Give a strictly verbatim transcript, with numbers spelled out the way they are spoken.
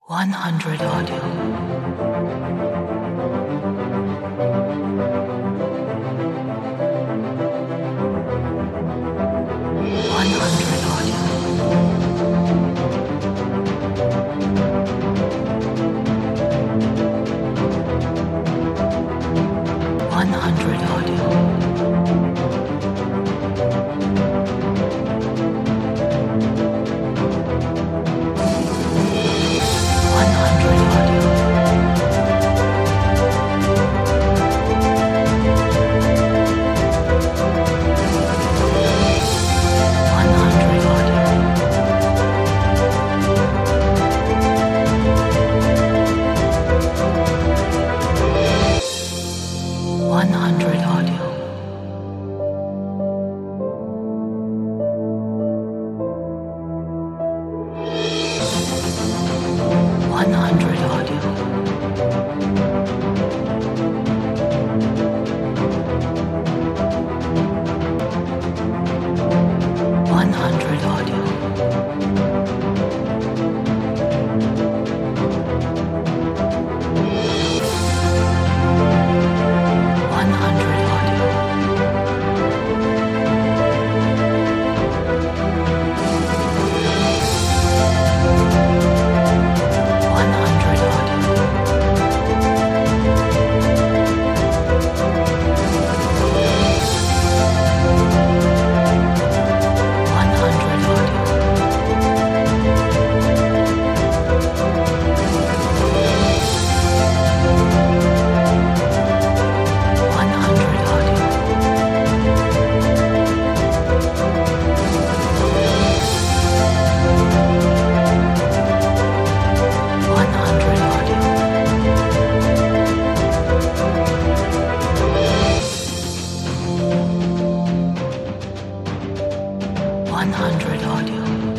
one hundred Audio. one hundred Audio. one hundred Audio. one hundred Audio. one hundred Audio. one hundred Audio. one hundred Audio. one hundred Audio. one hundred Audio. one hundred Audio. one hundred Audio. one hundred Audio.